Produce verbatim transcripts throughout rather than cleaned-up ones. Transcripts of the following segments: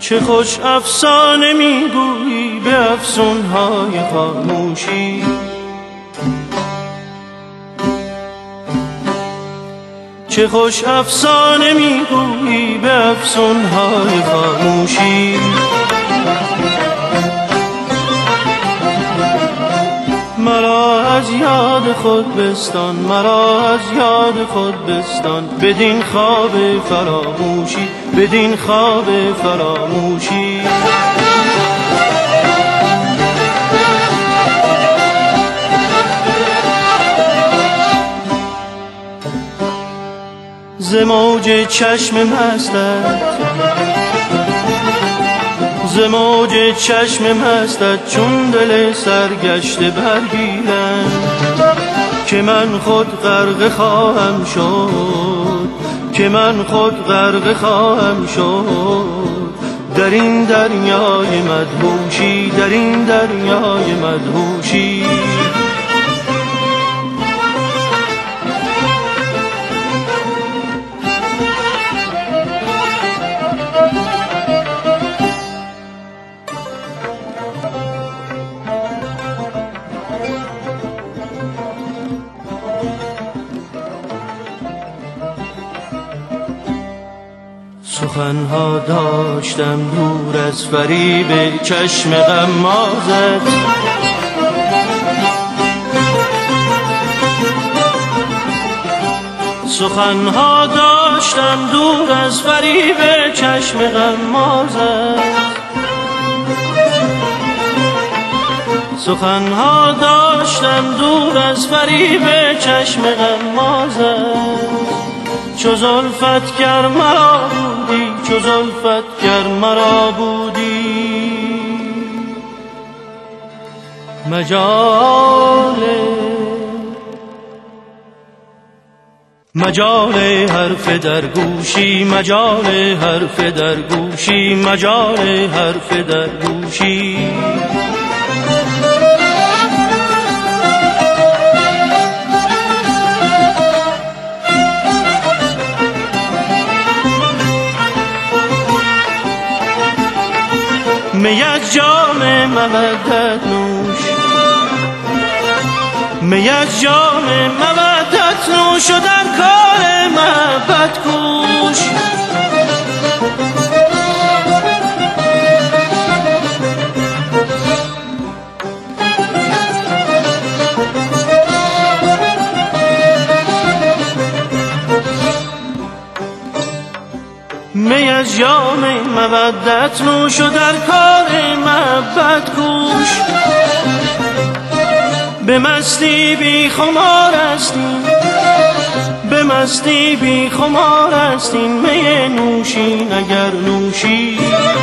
چه خوش افسانه میگویی به افسونهای خاموشی. چه خوش افسانه میگویی به افسونهای خاموشی. مرا از یاد خود بستان، مرا از یاد خود بستان، بدین خواب فراموشی، بدین خواب فراموشی. ز موج چشم مستت، ز موج چشم مستت چون دل سرگشته برگیرم، که من خود غرق خواهم شد، که من خود غرق خواهم شد در این دریای مدهوشی، در این دریای مدهوشی. سخنها داشتم دور از فریب چشم غمازت، سخنها داشتم دور از فریب چشم غمازت، سخنها داشتم دور از فریب چشم غمازت. چو زلفت گر مرا بودی، چو زلفت گر مرا بودی، مجال مجال حرف در گوشی، مجال حرف در گوشی، مجال حرف در گوشی. می از جام مودت نوش، می از جام مودت نوش و در کار محبت کوش. می از جام مودت نوش و در کار محبت کوش. به مستی بی خمار هستیم، به مستی بی خمار هستیم، می نوشین اگر نوشی.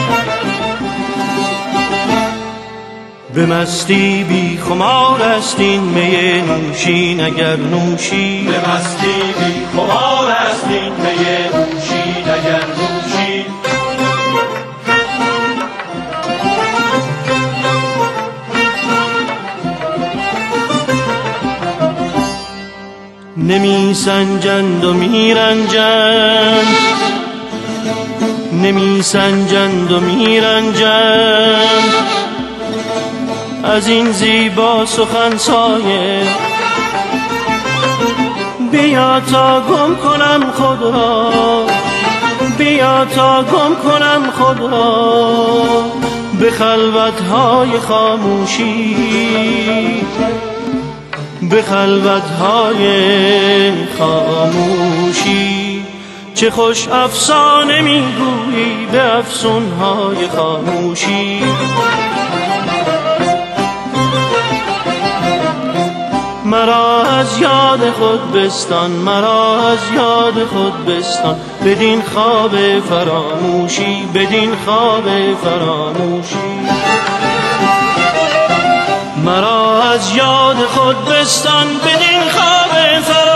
به مستی بی خمار هستیم، می نوشین اگر نوشی. به مستی بی خمار هستیم، می نوشین اگر نوشی. نمی سنجند و می رنجند، نمی سنجند و می رنجند از این زیبا سخن سایه. بیا تا گم کنم خود را، بیا تا گم کنم خود را به خلوت‌های خاموشی، به خلوت‌های خاموشی. چه خوش افسانه میگویی به افسونهای خاموشی. مرا از یاد خود بستان، مرا از یاد خود بستان، بدین خواب فراموشی، بدین خواب فراموشی. مرا از یاد خود بستان، بدین خواب فراموشی.